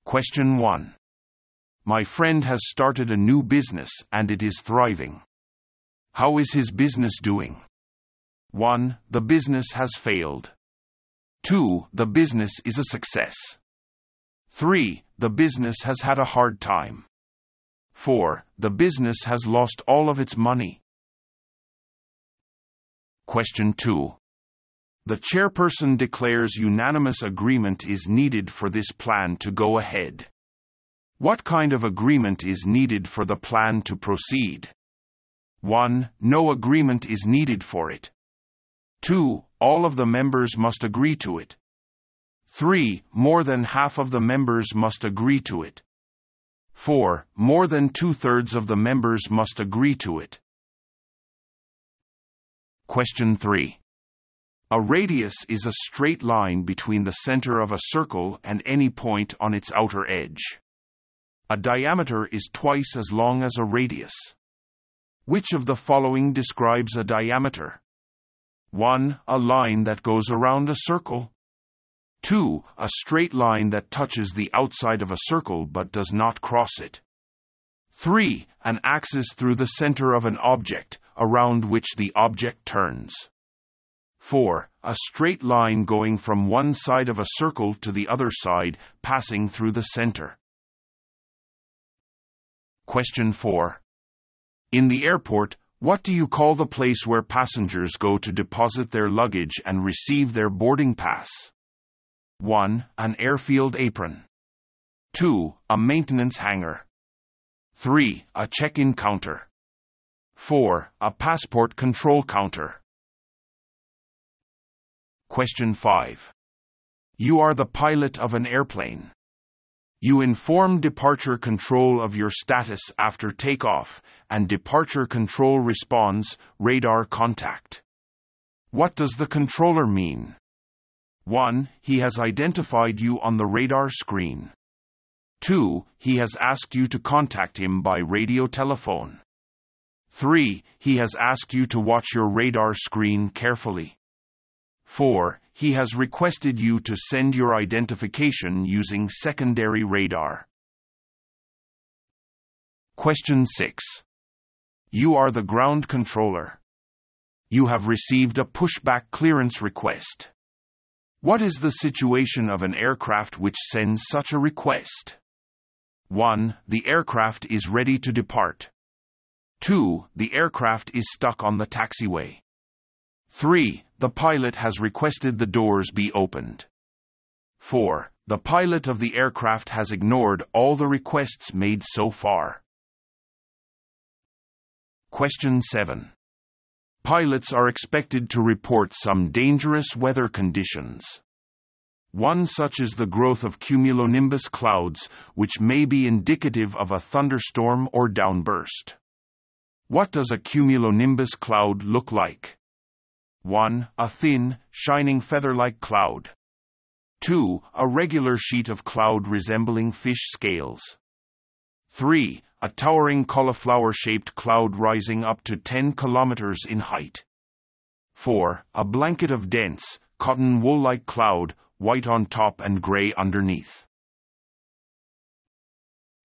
Question 1. My friend has started a new business and it is thriving. How is his business doing? 1. The business has failed. 2. The business is a success. 3. The business has had a hard time. 4. The business has lost all of its money. Question 2. The chairperson declares unanimous agreement is needed for this plan to go ahead. What kind of agreement is needed for the plan to proceed? 1. No agreement is needed for it. 2. All of the members must agree to it. 3. More than half of the members must agree to it. 4. More than 2/3 of the members must agree to it. Question 3. A radius is a straight line between the center of a circle and any point on its outer edge. A diameter is twice as long as a radius. Which of the following describes a diameter? 1. A line that goes around a circle. 2. A straight line that touches the outside of a circle but does not cross it. 3. An axis through the center of an object, around which the object turns. 4. A straight line going from one side of a circle to the other side, passing through the center. Question 4. In the airport, what do you call the place where passengers go to deposit their luggage and receive their boarding pass? 1. An airfield apron. 2. A maintenance hangar. 3. A check-in counter. 4. A passport control counter. Question 5. You are the pilot of an airplane. You inform departure control of your status after takeoff, and departure control responds, radar contact. What does the controller mean? 1. He has identified you on the radar screen. 2. He has asked you to contact him by radio telephone. 3. He has asked you to watch your radar screen carefully. 4. He has requested you to send your identification using secondary radar. Question 6. You are the ground controller. You have received a pushback clearance request. What is the situation of an aircraft which sends such a request? 1. The aircraft is ready to depart. 2. The aircraft is stuck on the taxiway. 3. The pilot has requested the doors be opened. 4. The pilot of the aircraft has ignored all the requests made so far. Question 7. Pilots are expected to report some dangerous weather conditions. One such is the growth of cumulonimbus clouds, which may be indicative of a thunderstorm or downburst. What does a cumulonimbus cloud look like? 1. A thin, shining feather-like cloud. 2. A regular sheet of cloud resembling fish scales. 3. A towering cauliflower-shaped cloud rising up to 10 kilometers in height. 4. A blanket of dense, cotton wool-like cloud, white on top and gray underneath.